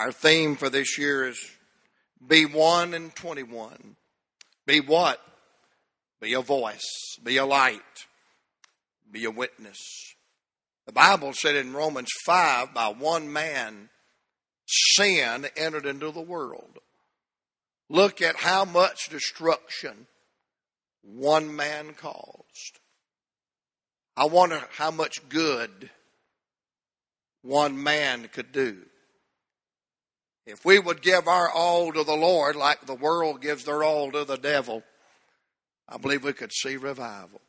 Our theme for this year is Be 1 and 21. Be what? Be a voice. Be a light. Be a witness. The Bible said in Romans 5, by one man, sin entered into the world. Look at how much destruction one man caused. I wonder how much good one man could do. If we would give our all to the Lord like the world gives their all to the devil, I believe we could see revival.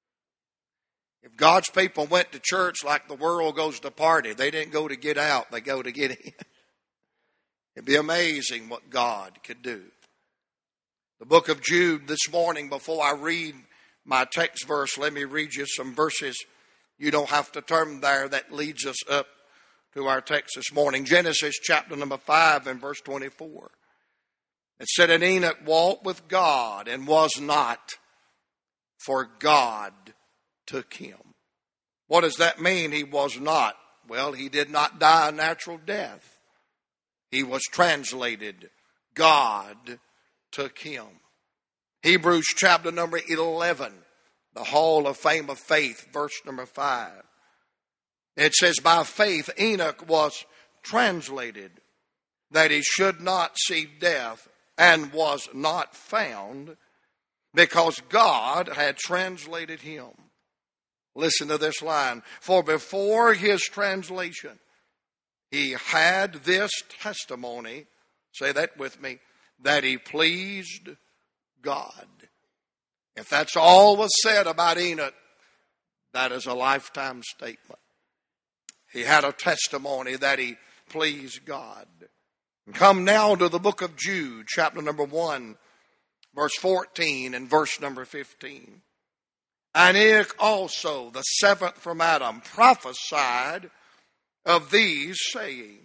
If God's people went to church like the world goes to party, they didn't go to get out, they go to get in. It'd be amazing what God could do. The book of Jude this morning, before I read my text verse, let me read you some verses. You don't have to turn there. That leads us up to our text this morning. Genesis chapter number 5 and verse 24. It said, and Enoch walked with God and was not, for God took him. What does that mean, he was not? Well, he did not die a natural death. He was translated. God took him. Hebrews chapter number 11, the Hall of Fame of Faith, verse number 5. It says, by faith Enoch was translated, that he should not see death, and was not found, because God had translated him. Listen to this line. For before his translation, he had this testimony, say that with me, that he pleased God. If that's all was said about Enoch, that is a lifetime statement. He had a testimony that he pleased God. Come now to the book of Jude, chapter number 1, verse 14 and verse number 15. And Enoch also, the seventh from Adam, prophesied of these, saying,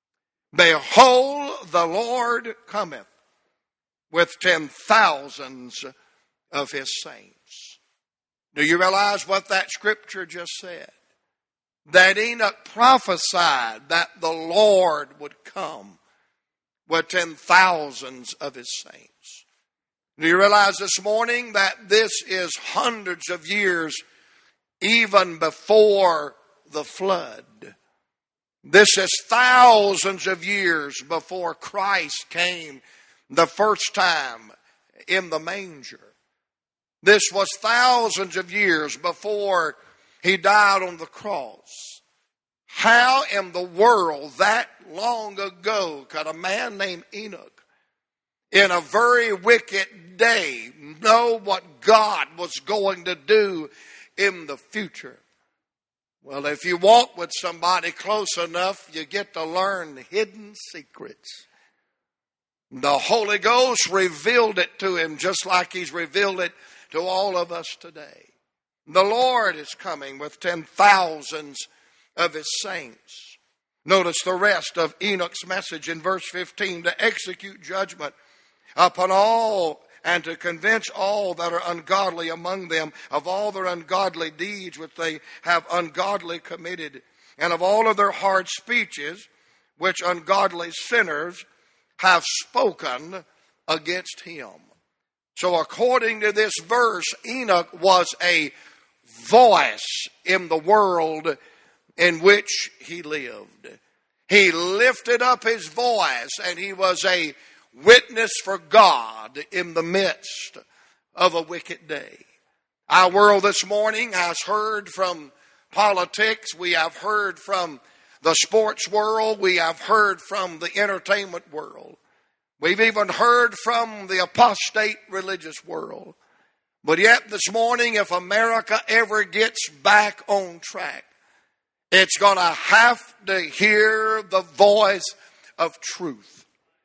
behold, the Lord cometh with 10,000s of his saints. Do you realize what that scripture just said? That Enoch prophesied that the Lord would come with 10,000s of his saints. Do you realize this morning that this is hundreds of years even before the flood? This is thousands of years before Christ came the first time in the manger. This was thousands of years before he died on the cross. How in the world that long ago could a man named Enoch, in a very wicked day, know what God was going to do in the future? Well, if you walk with somebody close enough, you get to learn hidden secrets. The Holy Ghost revealed it to him just like he's revealed it to all of us today. The Lord is coming with 10,000s of his saints. Notice the rest of Enoch's message in verse 15. To execute judgment upon all, and to convince all that are ungodly among them of all their ungodly deeds which they have ungodly committed, and of all of their hard speeches which ungodly sinners have spoken against him. So according to this verse, Enoch was a voice in the world in which he lived. He lifted up his voice, and he was a witness for God in the midst of a wicked day. Our world this morning has heard from politics. We have heard from the sports world. We have heard from the entertainment world. We've even heard from the apostate religious world. But yet this morning, if America ever gets back on track, it's going to have to hear the voice of truth.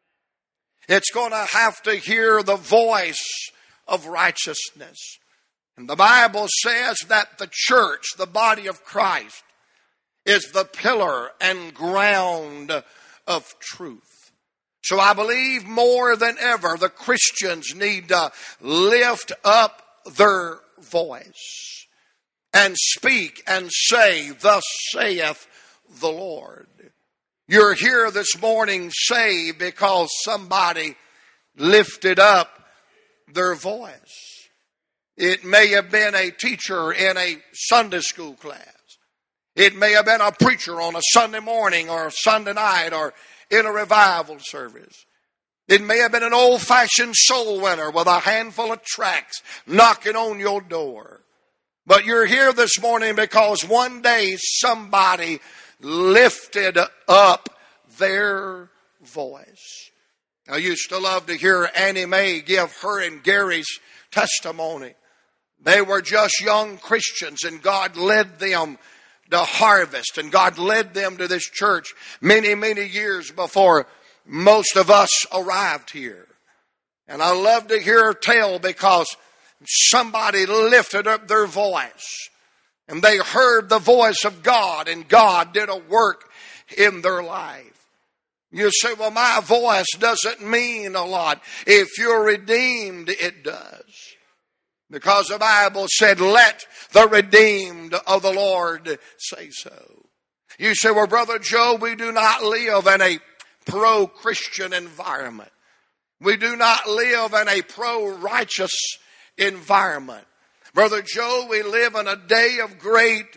It's going to have to hear the voice of righteousness. And the Bible says that the church, the body of Christ, is the pillar and ground of truth. So I believe more than ever the Christians need to lift up their voice and speak and say, thus saith the Lord. You're here this morning saved because somebody lifted up their voice. It may have been a teacher in a Sunday school class. It may have been a preacher on a Sunday morning or a Sunday night or in a revival service. It may have been an old-fashioned soul winner with a handful of tracts knocking on your door. But you're here this morning because one day somebody lifted up their voice. I used to love to hear Annie Mae give her and Gary's testimony. They were just young Christians, and God led them to harvest, and God led them to this church many, many years before most of us arrived here. And I love to hear her tell because somebody lifted up their voice, and they heard the voice of God, and God did a work in their life. You say, well, my voice doesn't mean a lot. If you're redeemed, it does. Because the Bible said, let the redeemed of the Lord say so. You say, well, Brother Joe, we do not live in a pro-Christian environment. We do not live in a pro-righteous environment. Brother Joe, we live in a day of great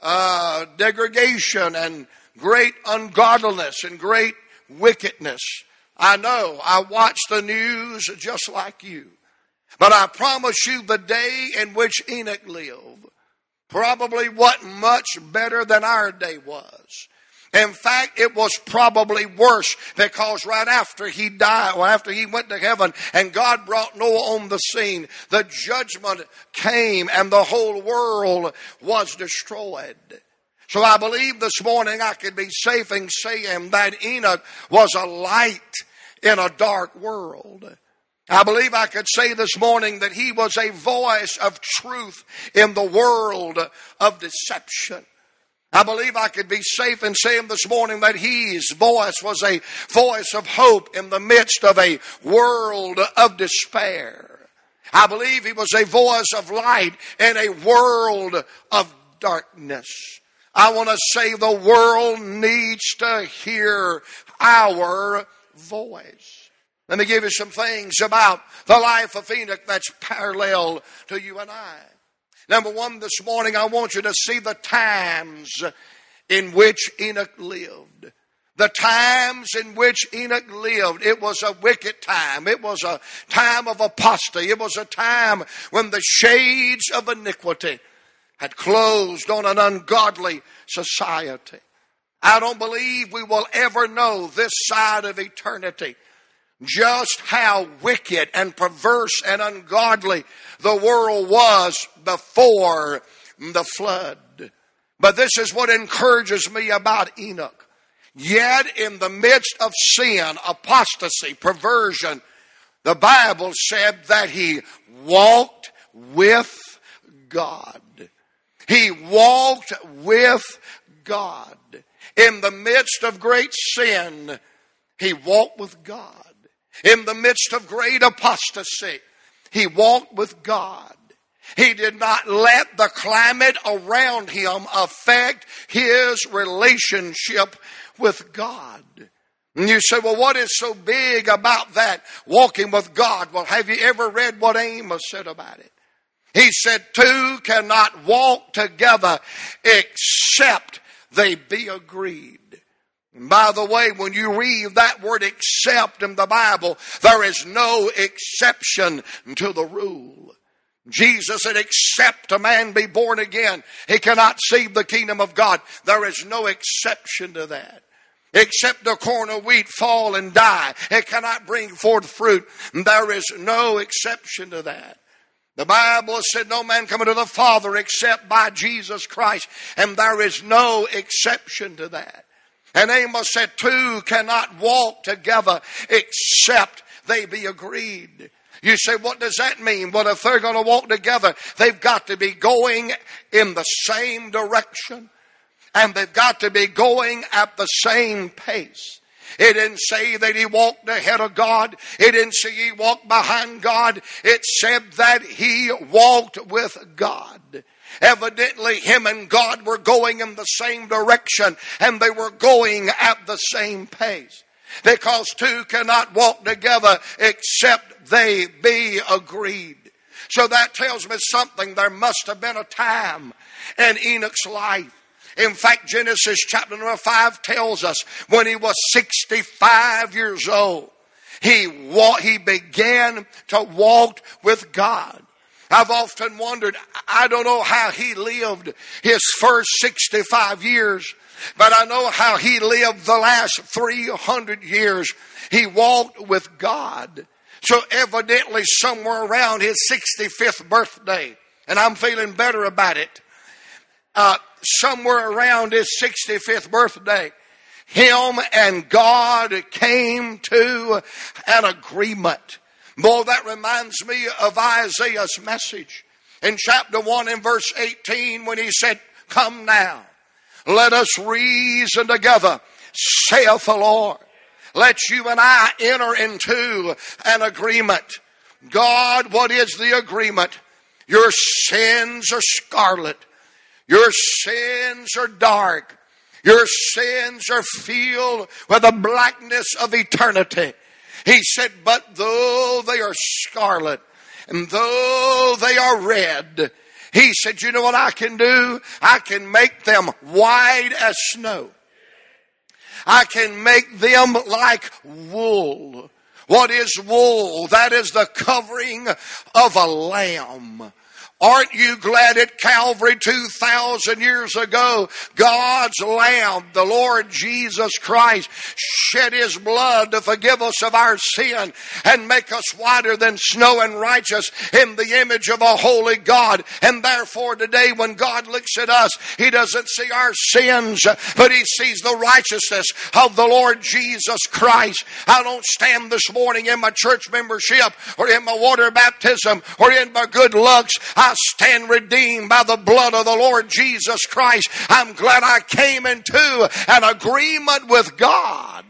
degradation and great ungodliness and great wickedness. I know. I watch the news just like you. But I promise you, the day in which Enoch lived probably wasn't much better than our day was. In fact, it was probably worse, because right after he died, or after he went to heaven and God brought Noah on the scene, the judgment came and the whole world was destroyed. So I believe this morning I could be safe in saying that Enoch was a light in a dark world. I believe I could say this morning that he was a voice of truth in the world of deception. I believe I could be safe in saying this morning that his voice was a voice of hope in the midst of a world of despair. I believe he was a voice of light in a world of darkness. I want to say the world needs to hear our voice. Let me give you some things about the life of Enoch that's parallel to you and I. Number one, this morning I want you to see the times in which Enoch lived. The times in which Enoch lived. It was a wicked time. It was a time of apostasy. It was a time when the shades of iniquity had closed on an ungodly society. I don't believe we will ever know this side of eternity just how wicked and perverse and ungodly the world was before the flood. But this is what encourages me about Enoch. Yet in the midst of sin, apostasy, perversion, the Bible said that he walked with God. He walked with God. In the midst of great sin, he walked with God. In the midst of great apostasy, he walked with God. He did not let the climate around him affect his relationship with God. And you say, well, what is so big about that, walking with God? Well, have you ever read what Amos said about it? He said, two cannot walk together except they be agreed. And by the way, when you read that word except in the Bible, there is no exception to the rule. Jesus said, except a man be born again, he cannot see the kingdom of God. There is no exception to that. Except a corn of wheat fall and die, it cannot bring forth fruit. There is no exception to that. The Bible said no man cometh to the Father except by Jesus Christ. And there is no exception to that. And Amos said two cannot walk together except they be agreed. You say, what does that mean? Well, if they're going to walk together, they've got to be going in the same direction. And they've got to be going at the same pace. It didn't say that he walked ahead of God. It didn't say he walked behind God. It said that he walked with God. Evidently, him and God were going in the same direction, and they were going at the same pace. Because two cannot walk together except they be agreed. So that tells me something. There must have been a time in Enoch's life. In fact, Genesis chapter number 5 tells us when he was 65 years old, he began to walk with God. I've often wondered, I don't know how he lived his first 65 years, but I know how he lived the last 300 years. He walked with God. So evidently somewhere around his 65th birthday, and I'm feeling better about it, somewhere around his 65th birthday, him and God came to an agreement. Boy, that reminds me of Isaiah's message in chapter 1 and verse 18 when he said, "Come now, let us reason together, saith the Lord. Let you and I enter into an agreement." God, what is the agreement? Your sins are scarlet. Your sins are dark. Your sins are filled with the blackness of eternity. He said, but though they are scarlet and though they are red, he said, you know what I can do? I can make them white as snow. I can make them like wool. What is wool? That is the covering of a lamb. Aren't you glad at Calvary 2,000 years ago, God's Lamb, the Lord Jesus Christ, shed His blood to forgive us of our sin and make us whiter than snow and righteous in the image of a holy God. And therefore today when God looks at us, He doesn't see our sins, but He sees the righteousness of the Lord Jesus Christ. I don't stand this morning in my church membership or in my water baptism or in my good looks. I stand redeemed by the blood of the Lord Jesus Christ. I'm glad I came into an agreement with God.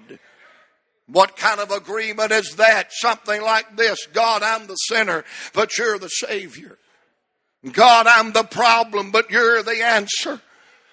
What kind of agreement is that? Something like this. God, I'm the sinner, but you're the Savior. God, I'm the problem, but you're the answer.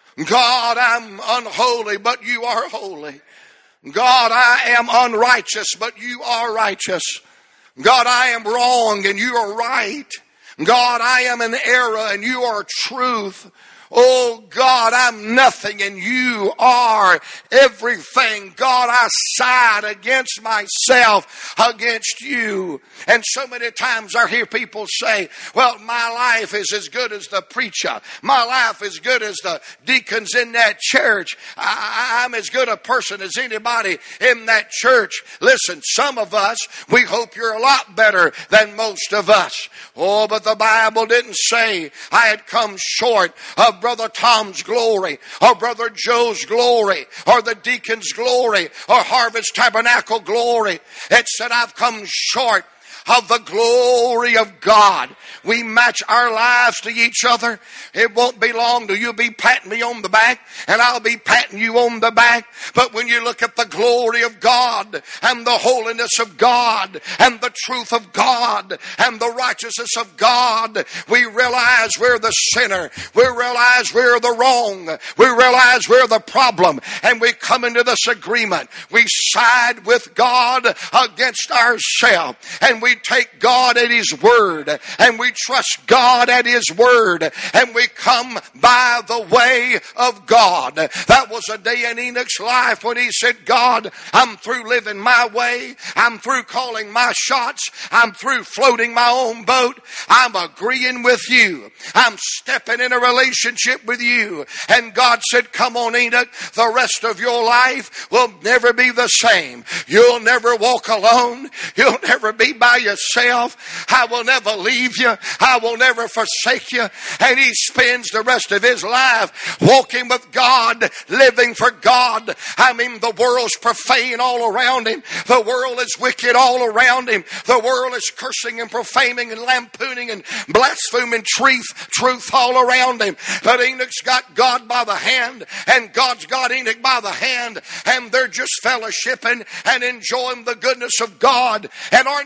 God, I'm unholy, but you are holy. God, I am unrighteous, but you are righteous. God, I am wrong and you are right. God, I am in error and you are truth. Oh God, I'm nothing and you are everything. God, I side against myself, against you. And so many times I hear people say, well, my life is as good as the preacher. My life is good as the deacons in that church. I'm as good a person as anybody in that church. Listen, some of us, we hope you're a lot better than most of us. Oh, but the Bible didn't say I had come short of Brother Tom's glory, or Brother Joe's glory, or the deacon's glory, or Harvest Tabernacle glory. It said I've come short of the glory of God. We match our lives to each other. It won't be long till you'll be patting me on the back and I'll be patting you on the back. But when you look at the glory of God and the holiness of God and the truth of God and the righteousness of God, we realize we're the sinner. We realize we're the wrong. We realize we're the problem. And we come into this agreement. We side with God against ourselves. And we take God at His word, and we trust God at His word, and we come by the way of God. That was a day in Enoch's life when he said, God, I'm through living my way. I'm through calling my shots. I'm through floating my own boat. I'm agreeing with you. I'm stepping in a relationship with you. And God said, come on, Enoch, the rest of your life will never be the same. You'll never walk alone. You'll never be by yourself. I will never leave you. I will never forsake you. And he spends the rest of his life walking with God, living for God. I mean, the world's profane all around him. The world is wicked all around him. The world is cursing and profaning and lampooning and blaspheming truth all around him. But Enoch's got God by the hand, and God's got Enoch by the hand, and they're just fellowshipping and enjoying the goodness of God. And aren't you glad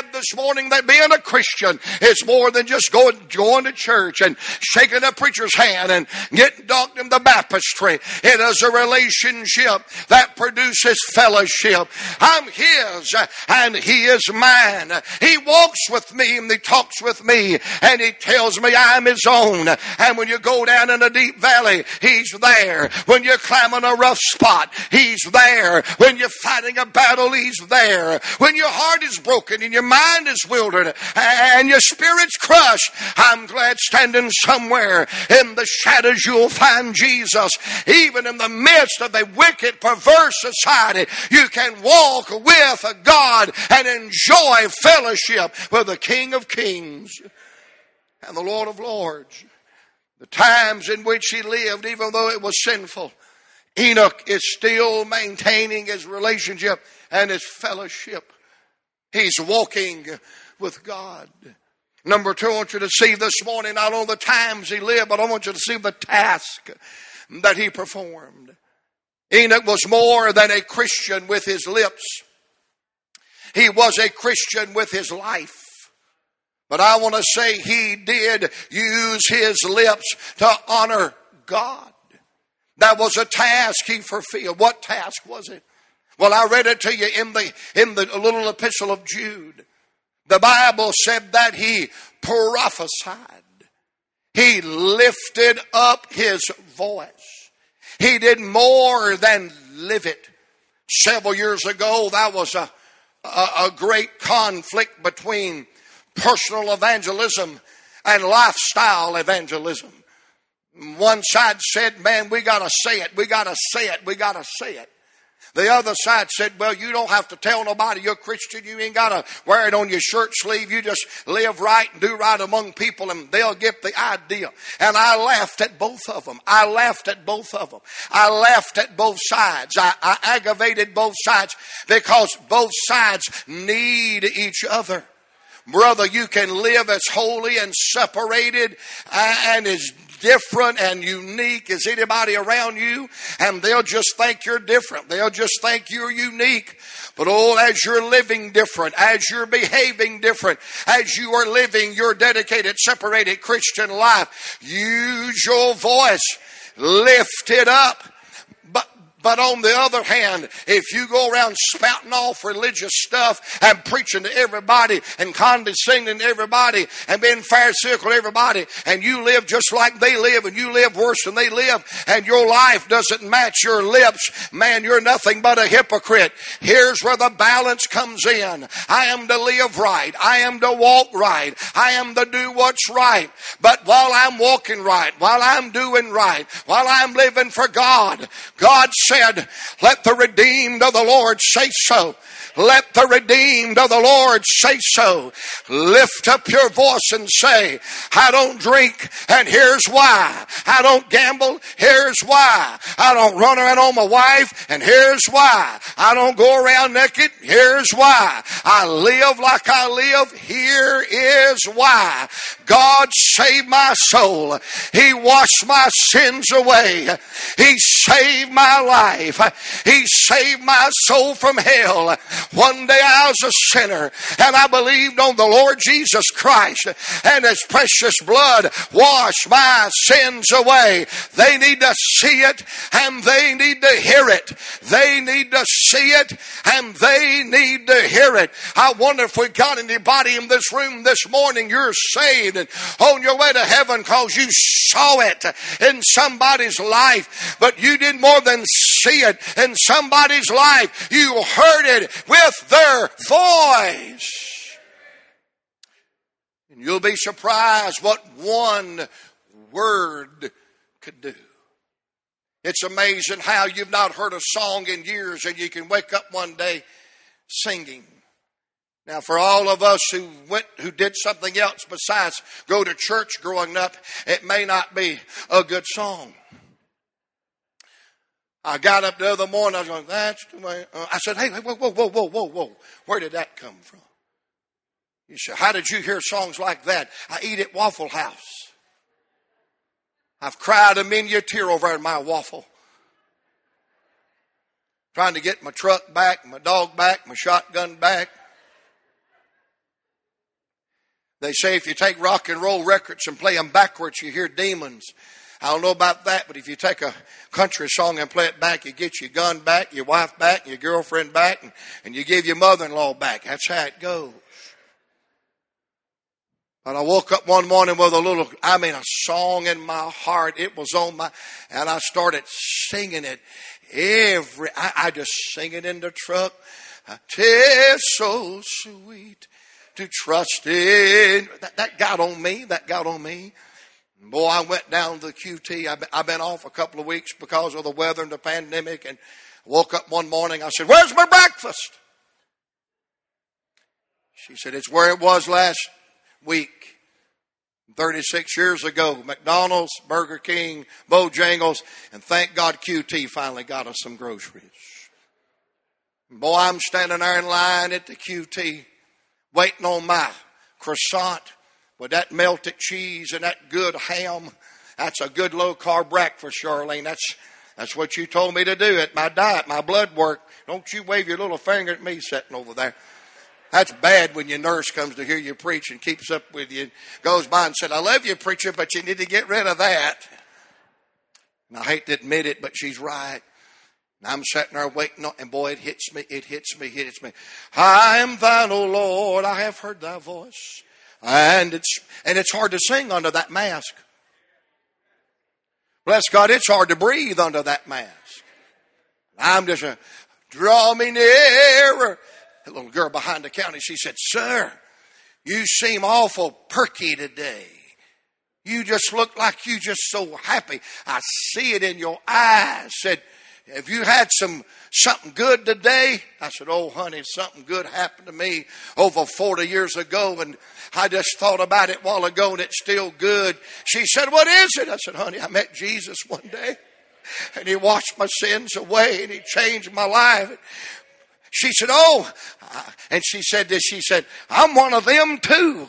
glad this morning that being a Christian is more than just going to church and shaking a preacher's hand and getting docked in the baptistry. It is a relationship that produces fellowship. I'm His and He is mine. He walks with me and He talks with me and He tells me I'm His own. And when you go down in a deep valley, He's there. When you're climbing a rough spot, He's there. When you're fighting a battle, He's there. When your heart is broken and your mind is wildered and your spirit's crushed, I'm glad standing somewhere in the shadows you'll find Jesus. Even in the midst of the wicked, perverse society, you can walk with God and enjoy fellowship with the King of Kings and the Lord of Lords. The times in which he lived, even though it was sinful, Enoch is still maintaining his relationship and his fellowship. He's walking with God. Number two, I want you to see this morning not only the times he lived, but I want you to see the task that he performed. Enoch was more than a Christian with his lips. He was a Christian with his life. But I want to say he did use his lips to honor God. That was a task he fulfilled. What task was it? Well, I read it to you in the little epistle of Jude. The Bible said that he prophesied. He lifted up his voice. He did more than live it. Several years ago, that was a great conflict between personal evangelism and lifestyle evangelism. One side said, man, we got to say it. We got to say it. We got to say it. The other side said, well, you don't have to tell nobody you're Christian. You ain't got to wear it on your shirt sleeve. You just live right and do right among people and they'll get the idea. And I laughed at both of them. I laughed at both of them. I laughed at both sides. I aggravated both sides because both sides need each other. Brother, you can live as holy and separated and as different and unique as anybody around you, and they'll just think you're different. They'll just think you're unique. But as you're living different, as you're behaving different, as you are living your dedicated, separated Christian life, use your voice, lift it up. But on the other hand, if you go around spouting off religious stuff and preaching to everybody and condescending to everybody and being pharisaical to everybody, and you live just like they live and you live worse than they live, and your life doesn't match your lips, man, you're nothing but a hypocrite. Here's where the balance comes in. I am to live right. I am to walk right. I am to do what's right. But while I'm walking right, while I'm doing right, while I'm living for God, God said, let the redeemed of the Lord say so. Let the redeemed of the Lord say so. Lift up your voice and say, I don't drink, and here's why. I don't gamble, here's why. I don't run around on my wife, and here's why. I don't go around naked, here's why. I live like I live, here is why. God saved my soul. He washed my sins away. He saved my life. He saved my soul from hell. One day I was a sinner and I believed on the Lord Jesus Christ, and His precious blood washed my sins away. They need to see it and they need to hear it. They need to see it and they need to hear it. I wonder if we got anybody in this room this morning, you're saved and on your way to heaven because you saw it in somebody's life, but you did more than see it in somebody's life. You heard it with their voice. And you'll be surprised what one word could do. It's amazing how you've not heard a song in years and you can wake up one day singing. Now, for all of us who did something else besides go to church growing up, it may not be a good song. I got up the other morning, I was going, that's the way. I said, hey, whoa. Where did that come from? You said, how did you hear songs like that? I eat at Waffle House. I've cried a many a tear over in my waffle. Trying to get my truck back, my dog back, my shotgun back. They say if you take rock and roll records and play them backwards, you hear demons. I don't know about that, but if you take a country song and play it back, you get your gun back, your wife back, your girlfriend back, and you give your mother-in-law back. That's how it goes. But I woke up one morning with a song in my heart. It was on and I started singing it. I just sing it in the truck. "'Tis so sweet to trust in." That got on me. Boy, I went down to the QT. I've been off a couple of weeks because of the weather and the pandemic. And woke up one morning. I said, "Where's my breakfast?" She said, "It's where it was last week, 36 years ago. McDonald's, Burger King, Bojangles, and thank God QT finally got us some groceries." Boy, I'm standing there in line at the QT, waiting on my croissant with that melted cheese and that good ham. That's a good low-carb breakfast, Charlene. That's what you told me to do at my diet, my blood work. Don't you wave your little finger at me sitting over there. That's bad when your nurse comes to hear you preach and keeps up with you, goes by and said, "I love you, preacher, but you need to get rid of that." And I hate to admit it, but she's right. And I'm sitting there waiting on, and boy, it hits me. "I am thine, O Lord, I have heard thy voice." And it's hard to sing under that mask. Bless God, it's hard to breathe under that mask. I'm just draw me nearer. A little girl behind the counter, she said, "Sir, you seem awful perky today. You just look like you just so happy. I see it in your eyes." Said, "Have you had something good today?" I said, "Oh, honey, something good happened to me over 40 years ago, and I just thought about it a while ago, and it's still good." She said, "What is it?" I said, "Honey, I met Jesus one day, and he washed my sins away, and he changed my life." She said, "Oh," and she said this, she said, "I'm one of them too."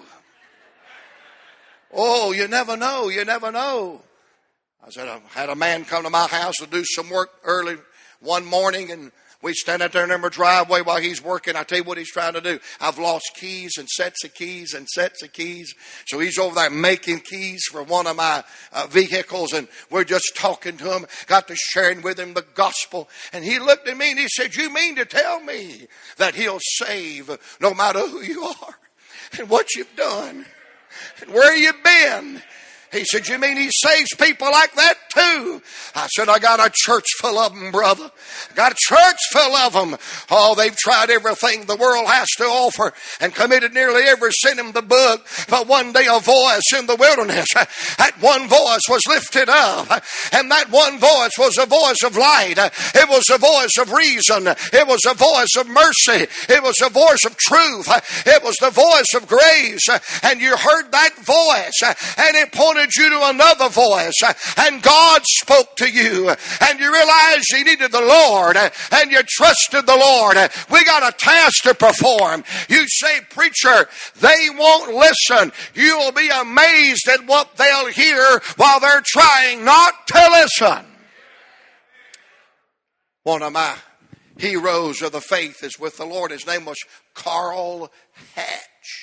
Oh, you never know. I said, I had a man come to my house to do some work early one morning, and we stand out there in our driveway while he's working. I tell you what he's trying to do. I've lost keys and sets of keys and sets of keys. So he's over there making keys for one of my vehicles, and we're just talking to him, got to sharing with him the gospel. And he looked at me and he said, "You mean to tell me that he'll save no matter who you are and what you've done and where you've been?" He said, "You mean he saves people like that too?" I said, "I got a church full of them, brother. I got a church full of them. Oh, they've tried everything the world has to offer and committed nearly every sin in the book. But one day a voice in the wilderness, that one voice was lifted up. And that one voice was a voice of light. It was a voice of reason. It was a voice of mercy. It was a voice of truth. It was the voice of grace. And you heard that voice, and it pointed you to another voice, and God spoke to you, and you realized you needed the Lord, and you trusted the Lord. We got a task to perform. You say, "Preacher, they won't listen." You'll be amazed at what they'll hear while they're trying not to listen. One of my heroes of the faith is with the Lord. His name was Carl Hatch.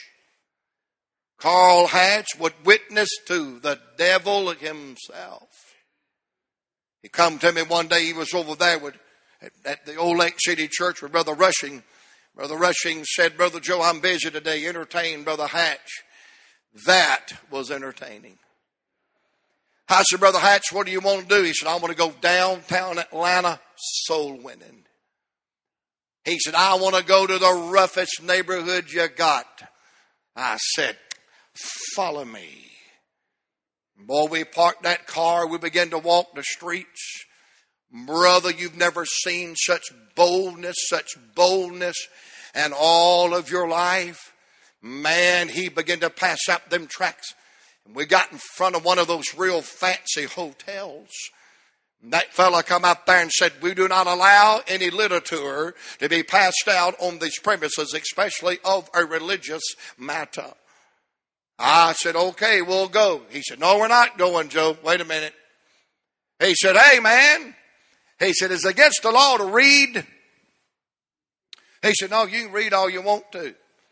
Carl Hatch would witness to the devil himself. He come to me one day. He was over there at the Old Lake City Church with Brother Rushing. Brother Rushing said, "Brother Joe, I'm busy today. Entertain Brother Hatch." That was entertaining. I said, "Brother Hatch, what do you want to do?" He said, "I want to go downtown Atlanta soul winning." He said, "I want to go to the roughest neighborhood you got." I said, "Follow me." Boy, we parked that car. We began to walk the streets. Brother, you've never seen such boldness in all of your life. Man, he began to pass up them tracks. And we got in front of one of those real fancy hotels. And that fella come up there and said, "We do not allow any literature to be passed out on these premises, especially of a religious matter." I said, "Okay, we'll go." He said, "No, we're not going, Joe. Wait a minute." He said, "Hey, man." He said, "It's against the law to read." He said, "No, you can read all you want to."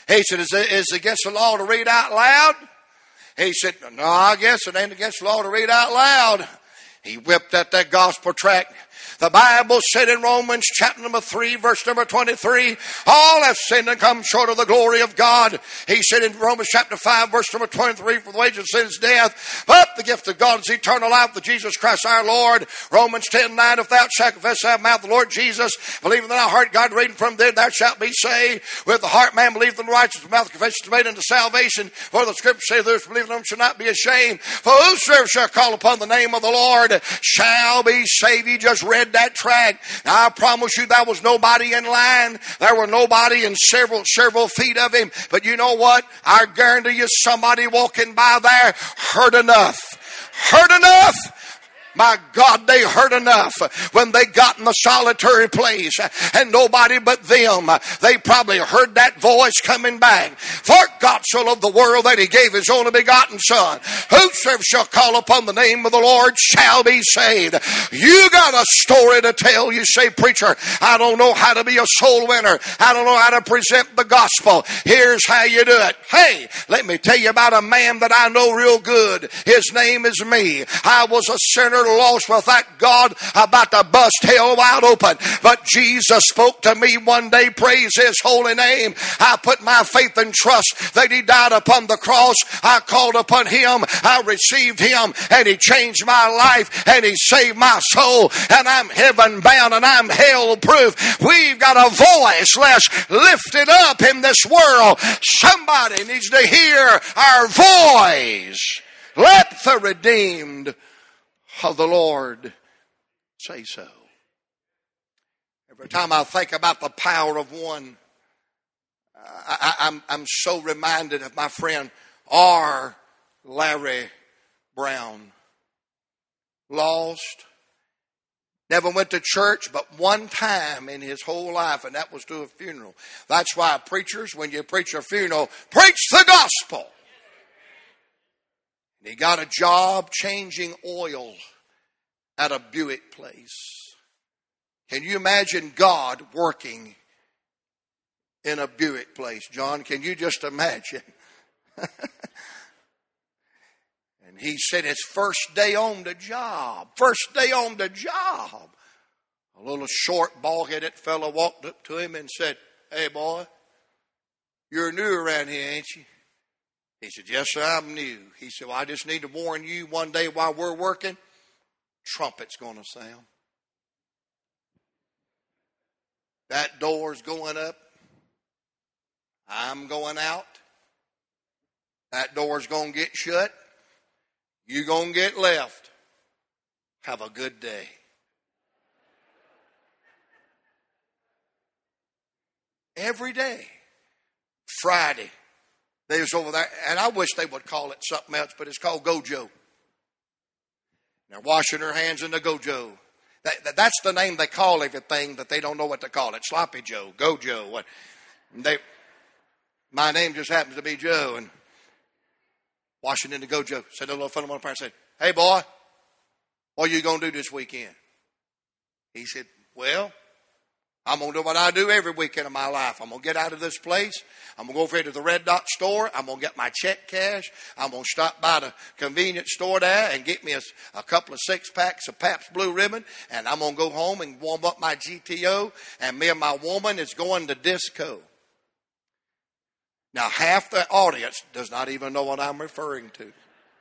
He said, is it against the law to read out loud? He said, no, I guess it ain't against the law to read out loud. He whipped out that gospel tract. The Bible said in Romans chapter number 3, verse number 23, all have sinned and come short of the glory of God. He said in Romans chapter 5, verse number 23, for the wages of sin is death, but the gift of God is eternal life with Jesus Christ our Lord. Romans 10:9, if thou shalt confess thy mouth the Lord Jesus, believe in thy heart God raised from the dead, thou shalt be saved. With the heart man believeth in the righteous, with the mouth confession is made unto salvation. For the scripture saith, those who believe in him shall not be ashamed. For whosoever shall call upon the name of the Lord shall be saved. He just read that tract. Now I promise you there was nobody in line. There were nobody in several feet of him. But you know what? I guarantee you somebody walking by there heard enough. Heard enough. My God, they heard enough when they got in the solitary place and nobody but them. They probably heard that voice coming back. For God so loved the world that he gave his only begotten Son. Whosoever shall call upon the name of the Lord shall be saved. You got a story to tell. You say, preacher, I don't know how to be a soul winner. I don't know how to present the gospel. Here's how you do it. Hey, let me tell you about a man that I know real good. His name is me. I was a sinner, lost without God, about to bust hell wide open. But Jesus spoke to me one day. Praise his holy name. I put my faith and trust that he died upon the cross. I called upon him. I received him and he changed my life and he saved my soul. And I'm heaven bound and I'm hell proof. We've got a voice. Let's lift it up in this world. Somebody needs to hear our voice. Let the redeemed of the Lord say so. Every time I think about the power of one, I'm so reminded of my friend R. Larry Brown. Lost, never went to church but one time in his whole life, and that was to a funeral. That's why preachers, when you preach a funeral, preach the gospel. He got a job changing oil at a Buick place. Can you imagine God working in a Buick place, John? Can you just imagine? And he said his first day on the job, a little short, bald-headed fellow walked up to him and said, hey, boy, you're new around here, ain't you? He said, yes, sir, I'm new. He said, well, I just need to warn you, one day while we're working, trumpet's going to sound. That door's going up. I'm going out. That door's going to get shut. You're going to get left. Have a good day. Every day. Friday. They was over there, and I wish they would call it something else, but it's called Gojo. They're washing their hands in the Gojo. That's the name they call everything that they don't know what to call it. Sloppy Joe, Gojo. What? My name just happens to be Joe, and washing in the Gojo. Said a little fellow on the parent said, hey, boy, what are you going to do this weekend? He said, well, I'm going to do what I do every weekend of my life. I'm going to get out of this place. I'm going to go over here to the Red Dot store. I'm going to get my check cash. I'm going to stop by the convenience store there and get me a couple of 6-packs of Pabst Blue Ribbon. And I'm going to go home and warm up my GTO. And me and my woman is going to disco. Now, half the audience does not even know what I'm referring to.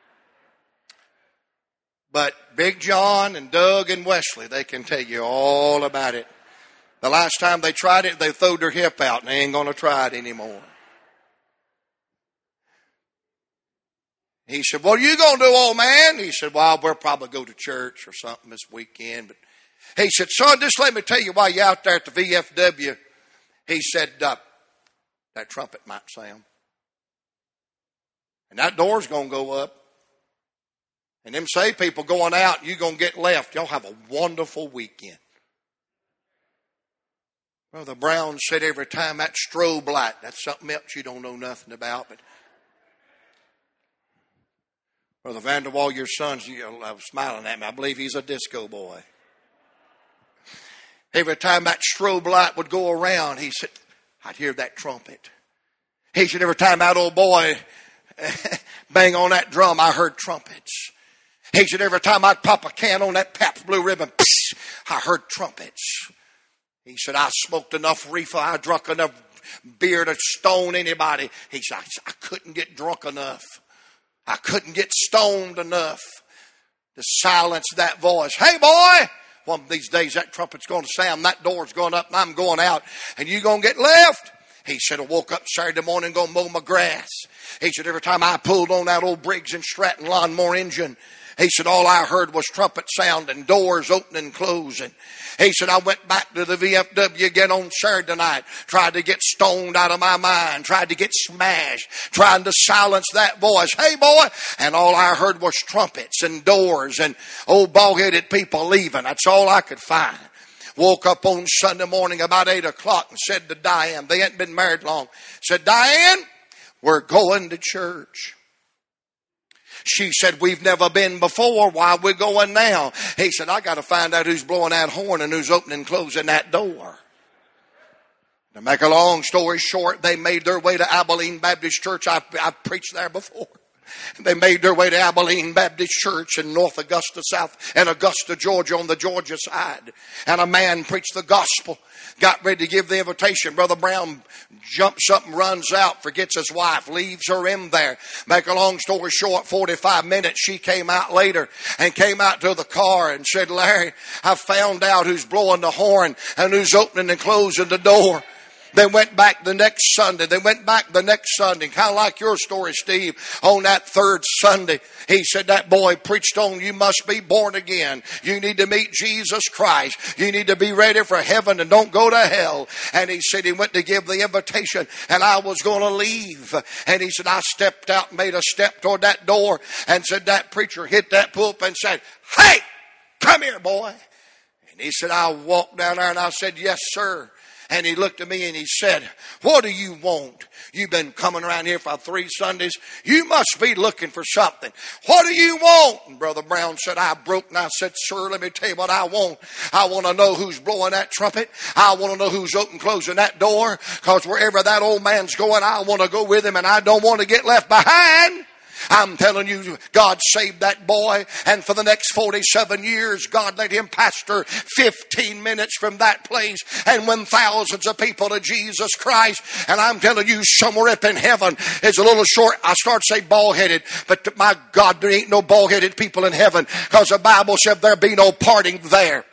But Big John and Doug and Wesley, they can tell you all about it. The last time they tried it, they throwed their hip out, and they ain't going to try it anymore. He said, what are you going to do, old man? He said, well, we'll probably go to church or something this weekend. But he said, son, just let me tell you while you're out there at the VFW. He said, that trumpet might sound. And that door's going to go up. And them saved people going out, you're going to get left. Y'all have a wonderful weekend. Brother Brown said every time that strobe light, that's something else you don't know nothing about. But Brother Vanderwall, your son's smiling at me. I believe he's a disco boy. Every time that strobe light would go around, he said, I'd hear that trumpet. He said, every time that old boy bang on that drum, I heard trumpets. He said, every time I'd pop a can on that Pabst Blue Ribbon, I heard trumpets. He said, I smoked enough reefer, I drunk enough beer to stone anybody. He said, I couldn't get drunk enough. I couldn't get stoned enough to silence that voice. Hey, boy! One of these days that trumpet's going to sound, that door's going up, and I'm going out, and you going to get left. He said, I woke up Saturday morning going to mow my grass. He said, every time I pulled on that old Briggs and Stratton lawnmower engine, he said, all I heard was trumpet sound and doors opening and closing. He said, I went back to the VFW again on Saturday night, tried to get stoned out of my mind, tried to get smashed, trying to silence that voice. Hey, boy! And all I heard was trumpets and doors and old bald-headed people leaving. That's all I could find. Woke up on Sunday morning about 8 o'clock and said to Diane, they hadn't been married long, said, Diane, we're going to church. She said, we've never been before. Why are we going now? He said, I got to find out who's blowing that horn and who's opening and closing that door. To make a long story short, they made their way to Abilene Baptist Church. I preached there before. They made their way to Abilene Baptist Church in North Augusta, South, and Augusta, Georgia, on the Georgia side. And a man preached the gospel, got ready to give the invitation. Brother Brown jumps up and runs out, forgets his wife, leaves her in there. Make a long story short, 45 minutes, she came out later and came out to the car and said, Larry, I found out who's blowing the horn and who's opening and closing the door. They went back the next Sunday. Kind of like your story, Steve, on that third Sunday. He said that boy preached on, you must be born again. You need to meet Jesus Christ. You need to be ready for heaven and don't go to hell. And he said he went to give the invitation and I was going to leave. And he said, I stepped out and made a step toward that door and said that preacher hit that pulpit and said, hey, come here, boy. And he said, I walked down there and I said, yes, sir. And he looked at me and he said, what do you want? You've been coming around here for 3 Sundays. You must be looking for something. What do you want? And Brother Brown said, I broke. And I said, sir, let me tell you what I want. I want to know who's blowing that trumpet. I want to know who's open closing that door. Because wherever that old man's going, I want to go with him and I don't want to get left behind. I'm telling you, God saved that boy, and for the next 47 years, God let him pastor 15 minutes from that place and win thousands of people to Jesus Christ. And I'm telling you, somewhere up in heaven is a little short. I start to say bald-headed, but my God, there ain't no bald-headed people in heaven because the Bible said there be no parting there.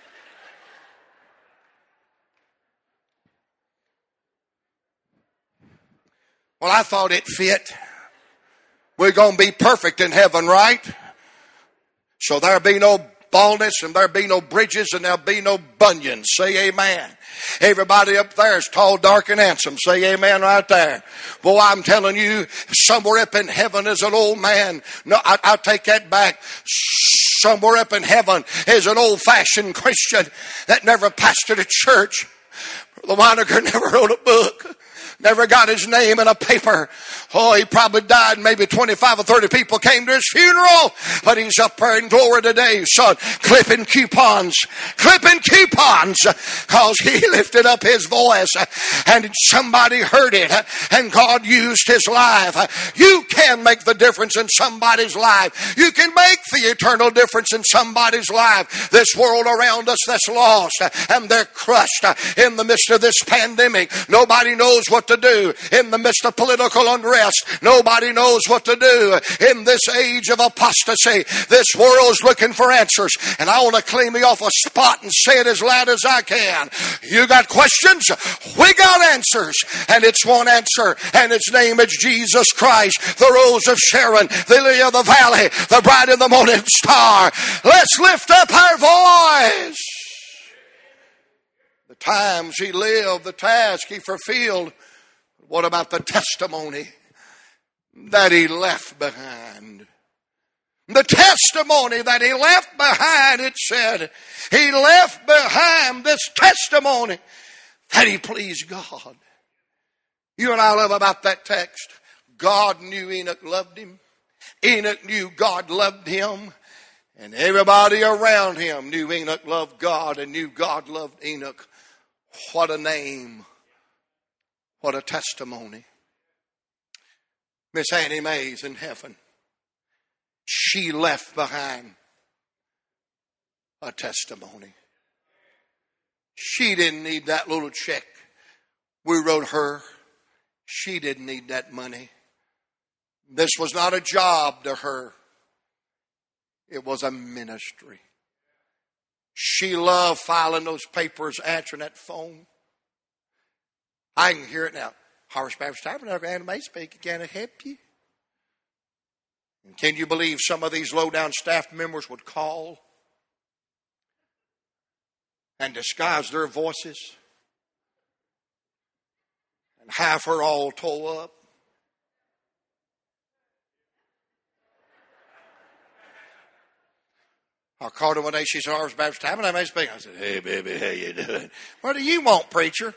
Well, I thought it fit. We're going to be perfect in heaven, right? So there'll be no baldness and there'll be no bridges and there'll be no bunions. Say amen. Everybody up there is tall, dark, and handsome. Say amen right there. Boy, I'm telling you, somewhere up in heaven is an old man. No, I'll take that back. Somewhere up in heaven is an old-fashioned Christian that never pastored a church. Brother Weinecker never wrote a book. Never got his name in a paper. Oh, he probably died. Maybe 25 or 30 people came to his funeral. But he's up there in glory today, son, clipping coupons. Because he lifted up his voice and somebody heard it and God used his life. You can make the difference in somebody's life. You can make the eternal difference in somebody's life. This world around us that's lost and they're crushed in the midst of this pandemic. Nobody knows what to do in the midst of political unrest. Nobody knows what to do in this age of apostasy. This world's looking for answers, and I want to claim me off a spot and say it as loud as I can. You got questions? We got answers, and it's one answer, and its name is Jesus Christ, the Rose of Sharon, the Lily of the Valley, the Bright and the Morning Star. Let's lift up our voice. The times he lived, the task he fulfilled. What about the testimony that he left behind? The testimony that he left behind, it said, he left behind this testimony that he pleased God. You and I love about that text. God knew Enoch loved him. Enoch knew God loved him. And everybody around him knew Enoch loved God and knew God loved Enoch. What a name. What a testimony. Miss Annie Mae's in heaven. She left behind a testimony. She didn't need that little check we wrote her. She didn't need that money. This was not a job to her. It was a ministry. She loved filing those papers, answering that phone. I can hear it now. Harvest Baptist Tabernacle, Annie Mae speaking. Can I help you? And can you believe some of these low-down staff members would call and disguise their voices and have her all tore up? I called her one day. She said, Harvest Baptist Tabernacle, Annie Mae speaking. I said, hey, baby, how you doing? What do you want, preacher?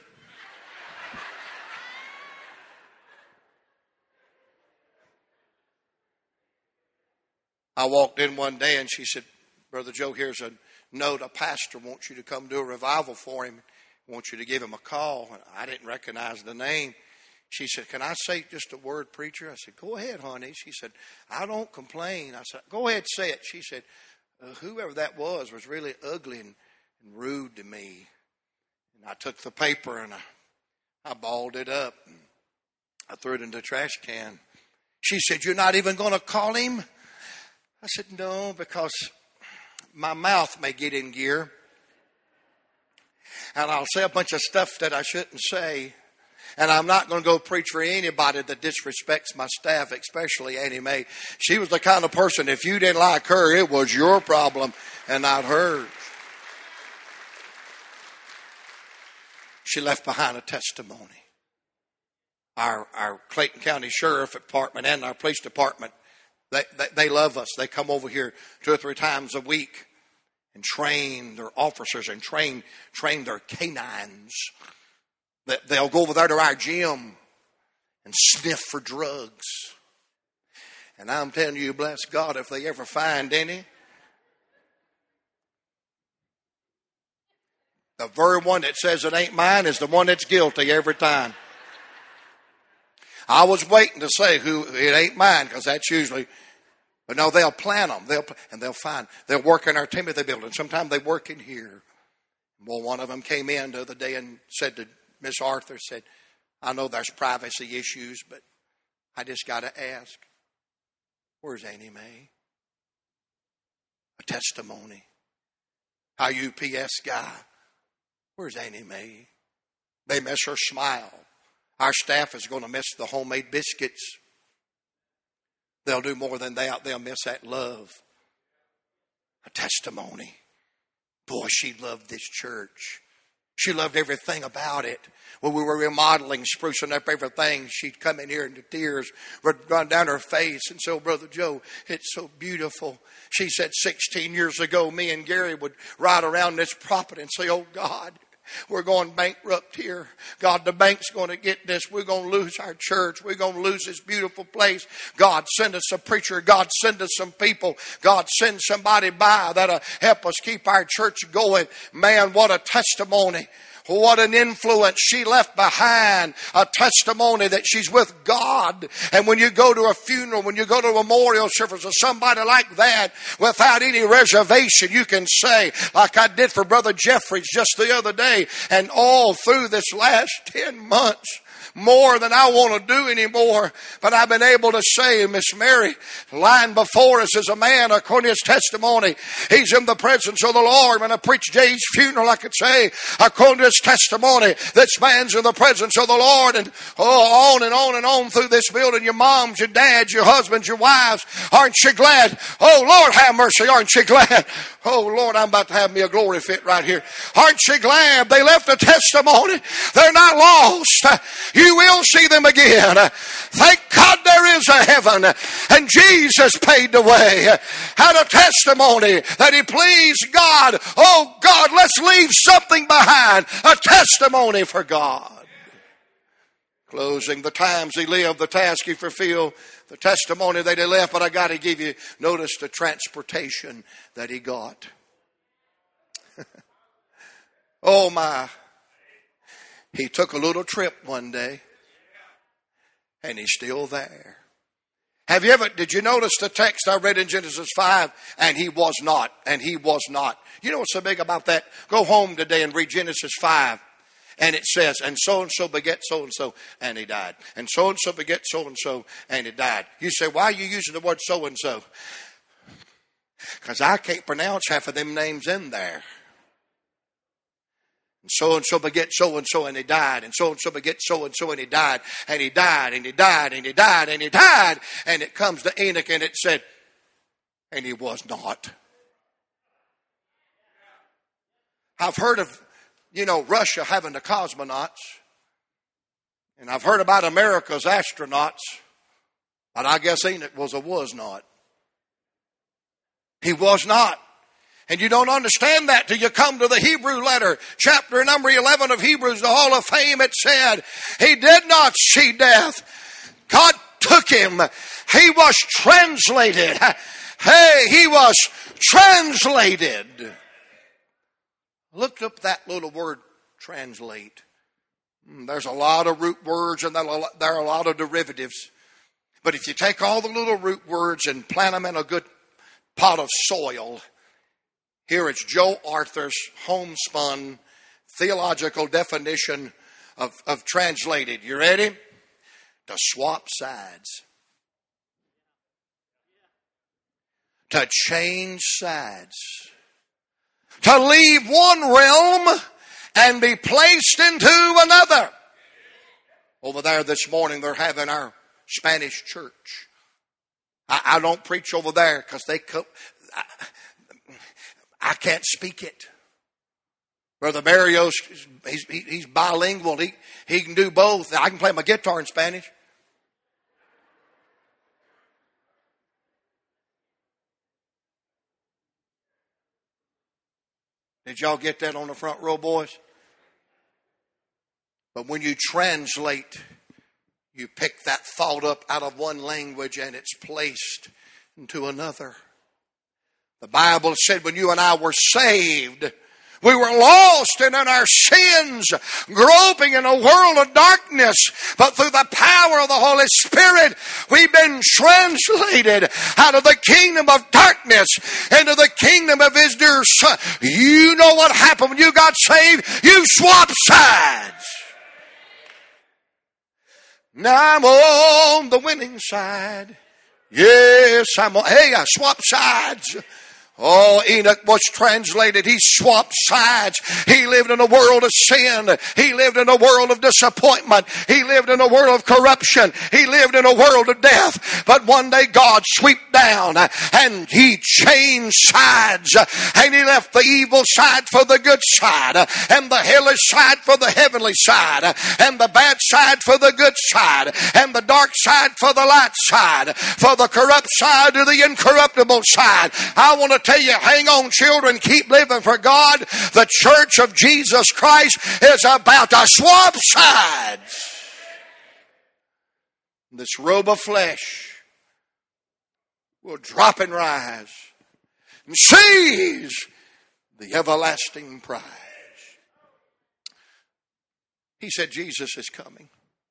I walked in one day and she said, Brother Joe, here's a note. A pastor wants you to come do a revival for him. Wants you to give him a call. And I didn't recognize the name. She said, can I say just a word, preacher? I said, go ahead, honey. She said, I don't complain. I said, go ahead, say it. She said, whoever that was really ugly and rude to me. And I took the paper and I balled it up. I threw it in the trash can. She said, you're not even going to call him? I said, no, because my mouth may get in gear. And I'll say a bunch of stuff that I shouldn't say. And I'm not going to go preach for anybody that disrespects my staff, especially Annie Mae. She was the kind of person, if you didn't like her, it was your problem and not hers. She left behind a testimony. Our Clayton County Sheriff Department and our police department, they love us. They come over here 2 or 3 times a week and train their officers and train their canines. They'll go over there to our gym and sniff for drugs. And I'm telling you, bless God, if they ever find any, the very one that says it ain't mine is the one that's guilty every time. I was waiting to say who it ain't mine, because that's usually, but no, they'll plant them. They'll find. They'll work in our Timothy building. Sometimes they work in here. Well, one of them came in the other day and said to Miss Arthur, said, I know there's privacy issues, but I just got to ask, where's Annie Mae? A testimony. Our UPS guy, where's Annie Mae? They miss her smile. Our staff is going to miss the homemade biscuits. They'll do more than that. They'll miss that love. A testimony. Boy, she loved this church. She loved everything about it. When we were remodeling, sprucing up everything, she'd come in here and the tears would run down her face and say, oh, Brother Joe, it's so beautiful. She said 16 years ago, me and Gary would ride around this property and say, oh, God, we're going bankrupt here. God, the bank's going to get this. We're going to lose our church. We're going to lose this beautiful place. God, send us a preacher. God, send us some people. God, send somebody by that'll help us keep our church going. Man, what a testimony. What an influence. She left behind a testimony that she's with God. And when you go to a funeral, when you go to a memorial service of somebody like that, without any reservation, you can say, like I did for Brother Jeffries just the other day, and all through this last 10 months, more than I want to do anymore. But I've been able to say, Miss Mary, lying before us as a man, according to his testimony, he's in the presence of the Lord. When I preached Jay's funeral, I could say, according to his testimony, this man's in the presence of the Lord. And on and on and on through this building, your moms, your dads, your husbands, your wives, aren't you glad? Oh, Lord, have mercy, aren't you glad? Oh, Lord, I'm about to have me a glory fit right here. Aren't you glad they left a testimony? They're not lost. You will see them again. Thank God there is a heaven, and Jesus paid the way. Had a testimony that he pleased God. Oh, God, let's leave something behind. A testimony for God. Closing, the times he lived, the task he fulfilled, the testimony that he left. But I got to give you, notice the transportation that he got. Oh my. He took a little trip one day, and he's still there. Did you notice the text I read in Genesis 5? And he was not, and he was not. You know what's so big about that? Go home today and read Genesis 5. And it says, and so beget so-and-so, and he died. And so beget so-and-so, and he died. You say, why are you using the word so-and-so? Because I can't pronounce half of them names in there. And so beget so-and-so, and he died. And so beget so-and-so, and he died. And he died, and he died, and he died, and he died. And it comes to Enoch, and it said, and he was not. I've heard of, Russia having the cosmonauts. And I've heard about America's astronauts. But I guess Enoch was not. He was not. And you don't understand that till you come to the Hebrew letter. Chapter number 11 of Hebrews, the Hall of Fame, it said, he did not see death. God took him. He was translated. Hey, he was translated. Look up that little word, translate. There's a lot of root words and there are a lot of derivatives. But if you take all the little root words and plant them in a good pot of soil, here it's Joe Arthur's homespun theological definition of translated. You ready? To swap sides. To change sides. To leave one realm and be placed into another. Over there this morning, they're having our Spanish church. I don't preach over there because I can't speak it. Brother Barrios, he's bilingual. He can do both. I can play my guitar in Spanish. Did y'all get that on the front row, boys? But when you translate, you pick that thought up out of one language and it's placed into another. The Bible said when you and I were saved, we were lost and in our sins, groping in a world of darkness. But through the power of the Holy Spirit, we've been translated out of the kingdom of darkness into the kingdom of His dear Son. You know what happened when you got saved? You swapped sides. Now I'm on the winning side. Yes, I swapped sides. Oh, Enoch was translated. He swapped sides. He lived in a world of sin. He lived in a world of disappointment. He lived in a world of corruption. He lived in a world of death. But one day God swept down and He changed sides. And He left the evil side for the good side. And the hellish side for the heavenly side. And the bad side for the good side. And the dark side for the light side. For the corrupt side to the incorruptible side. I want to tell you, hang on, children, keep living for God. The church of Jesus Christ is about to swap sides. This robe of flesh will drop and rise and seize the everlasting prize. He said Jesus is coming.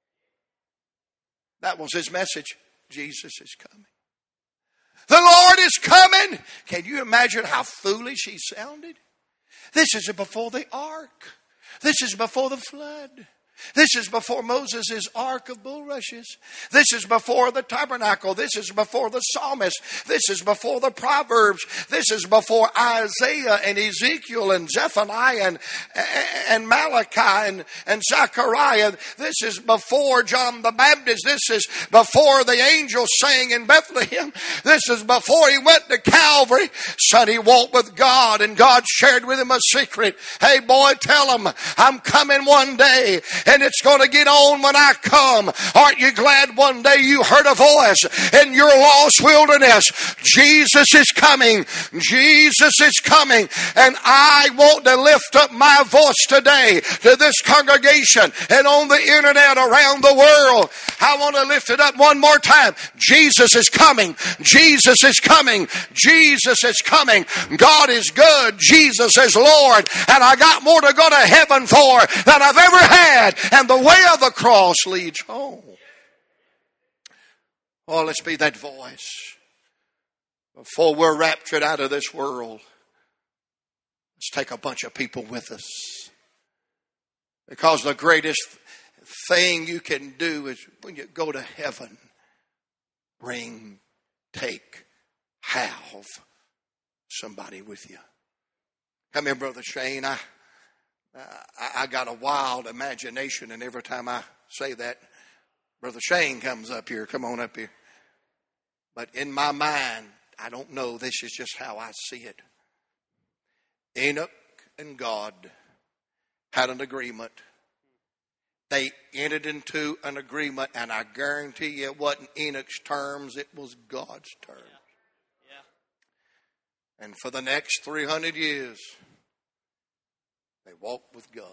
That was His message. Jesus is coming. The Lord is coming. Can you imagine how foolish he sounded? This is before the ark. This is before the flood. This is before Moses' ark of bulrushes. This is before the tabernacle. This is before the psalmist. This is before the Proverbs. This is before Isaiah and Ezekiel and Zephaniah and Malachi and Zechariah. This is before John the Baptist. This is before the angels sang in Bethlehem. This is before he went to Calvary. Son, he walked with God and God shared with him a secret. Hey boy, tell him I'm coming one day. And it's going to get on when I come. Aren't you glad one day you heard a voice in your lost wilderness? Jesus is coming. Jesus is coming. And I want to lift up my voice today to this congregation and on the internet around the world. I want to lift it up one more time. Jesus is coming. Jesus is coming. Jesus is coming. God is good. Jesus is Lord. And I got more to go to heaven for than I've ever had. And the way of the cross leads home. Oh, let's be that voice. Before we're raptured out of this world, let's take a bunch of people with us. Because the greatest thing you can do is when you go to heaven, have somebody with you. Come here, Brother Shane. I got a wild imagination, and every time I say that, Brother Shane comes up here. Come on up here. But in my mind, I don't know, this is just how I see it. Enoch and God had an agreement. They entered into an agreement, and I guarantee you it wasn't Enoch's terms, it was God's terms. Yeah. And for the next 300 years, they walked with God.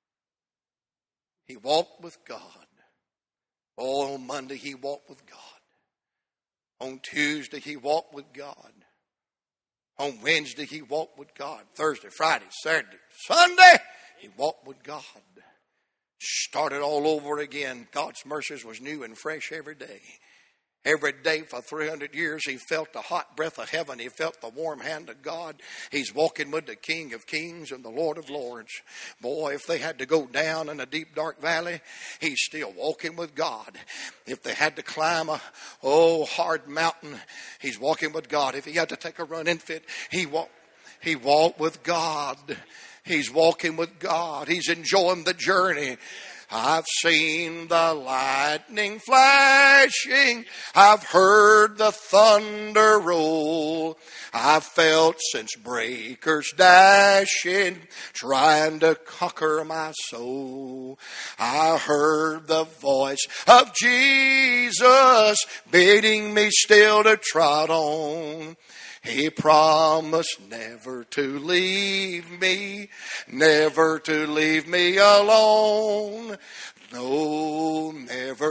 He walked with God. Oh, on Monday he walked with God. On Tuesday he walked with God. On Wednesday he walked with God. Thursday, Friday, Saturday, Sunday he walked with God. Started all over again. God's mercies was new and fresh every day. Every day for 300 years, he felt the hot breath of heaven. He felt the warm hand of God. He's walking with the King of Kings and the Lord of Lords. Boy, if they had to go down in a deep, dark valley, he's still walking with God. If they had to climb a hard mountain, he's walking with God. If he had to take a run-in fit, he walked with God. He's walking with God. He's enjoying the journey. I've seen the lightning flashing. I've heard the thunder roll. I've felt since breakers dashing, trying to conquer my soul. I heard the voice of Jesus bidding me still to trot on. He promised never to leave me alone. No, never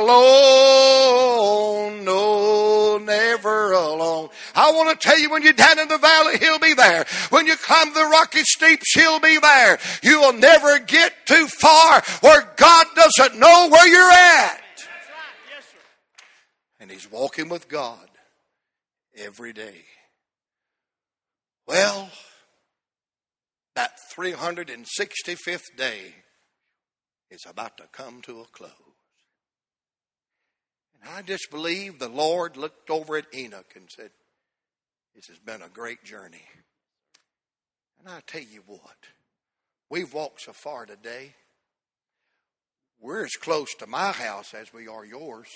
alone. No, never alone. I want to tell you, when you're down in the valley, he'll be there. When you climb the rocky steeps, he'll be there. You will never get too far where God doesn't know where you're at. That's right. Yes, sir. And he's walking with God every day. Well, that 365th day is about to come to a close. And I just believe the Lord looked over at Enoch and said, this has been a great journey. And I tell you what, we've walked so far today. We're as close to my house as we are yours.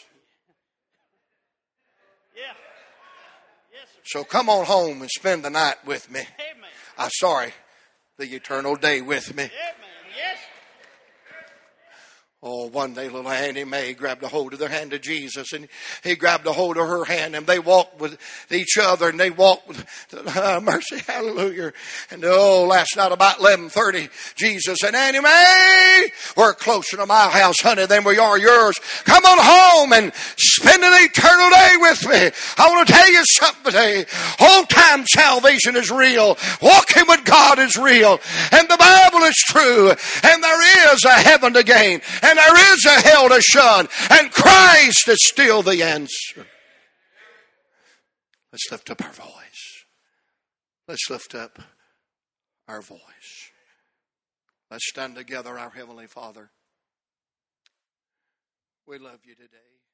Yeah. Yes, sir. So come on home and spend the night with me. Amen. The eternal day with me. Amen. Yes. Oh, one day little Annie Mae grabbed a hold of the hand of Jesus, and he grabbed a hold of her hand, and they walked with each other, and they walked with mercy, hallelujah. And last night about 11:30, Jesus said, Annie Mae, we're closer to my house, honey, than we are yours. Come on home and spend an eternal day with me. I want to tell you something today. Whole time salvation is real. Walking with God is real. And the Bible is true. And there is a heaven to gain. And there is a hell to shun. And Christ is still the answer. Let's lift up our voice. Let's lift up our voice. Let's stand together, our Heavenly Father. We love you today.